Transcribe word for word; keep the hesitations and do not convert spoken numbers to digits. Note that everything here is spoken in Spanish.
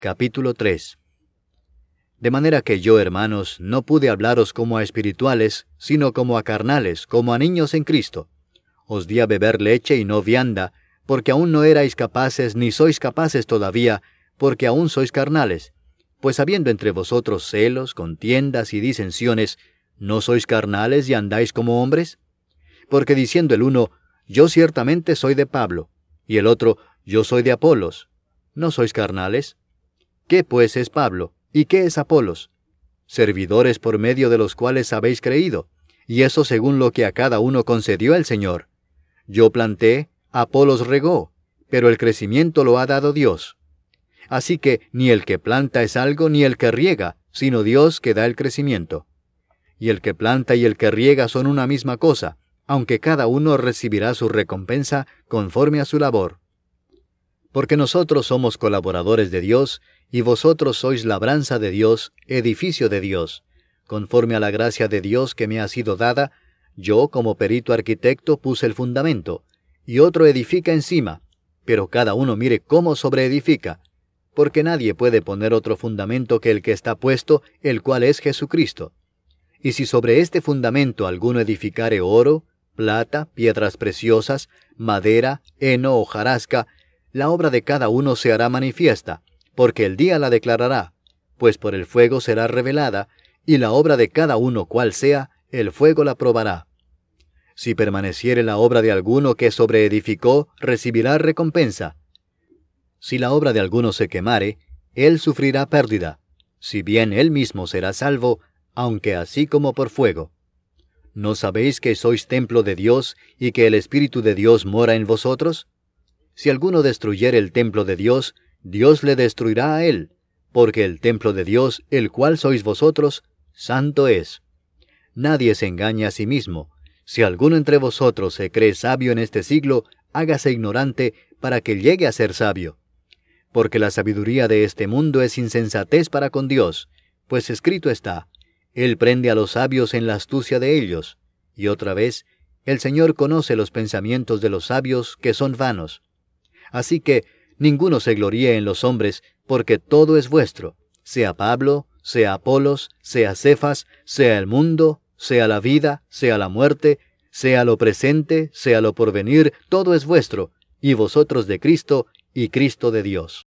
Capítulo tres. De manera que yo, hermanos, no pude hablaros como a espirituales, sino como a carnales, como a niños en Cristo. Os di a beber leche y no vianda, porque aún no erais capaces, ni sois capaces todavía, porque aún sois carnales. Pues habiendo entre vosotros celos, contiendas y disensiones, ¿no sois carnales y andáis como hombres? Porque diciendo el uno, yo ciertamente soy de Pablo, y el otro, yo soy de Apolos, ¿no sois carnales? ¿Qué pues es Pablo? ¿Y qué es Apolos? Servidores por medio de los cuales habéis creído, y eso según lo que a cada uno concedió el Señor. Yo planté, Apolos regó, pero el crecimiento lo ha dado Dios. Así que ni el que planta es algo, ni el que riega, sino Dios que da el crecimiento. Y el que planta y el que riega son una misma cosa, aunque cada uno recibirá su recompensa conforme a su labor. Porque nosotros somos colaboradores de Dios, y vosotros sois labranza de Dios, edificio de Dios. Conforme a la gracia de Dios que me ha sido dada, yo como perito arquitecto puse el fundamento, y otro edifica encima, pero cada uno mire cómo sobreedifica, porque nadie puede poner otro fundamento que el que está puesto, el cual es Jesucristo. Y si sobre este fundamento alguno edificare oro, plata, piedras preciosas, madera, heno o hojarasca, la obra de cada uno se hará manifiesta, porque el día la declarará, pues por el fuego será revelada, y la obra de cada uno cual sea, el fuego la probará. Si permaneciere la obra de alguno que sobreedificó, recibirá recompensa. Si la obra de alguno se quemare, él sufrirá pérdida, si bien él mismo será salvo, aunque así como por fuego. ¿No sabéis que sois templo de Dios, y que el Espíritu de Dios mora en vosotros? Si alguno destruyere el templo de Dios, Dios le destruirá a él, porque el templo de Dios, el cual sois vosotros, santo es. Nadie se engaña a sí mismo. Si alguno entre vosotros se cree sabio en este siglo, hágase ignorante para que llegue a ser sabio. Porque la sabiduría de este mundo es insensatez para con Dios, pues escrito está, Él prende a los sabios en la astucia de ellos. Y otra vez, el Señor conoce los pensamientos de los sabios que son vanos. Así que ninguno se gloríe en los hombres, porque todo es vuestro, sea Pablo, sea Apolos, sea Cefas, sea el mundo, sea la vida, sea la muerte, sea lo presente, sea lo porvenir, todo es vuestro, y vosotros de Cristo, y Cristo de Dios.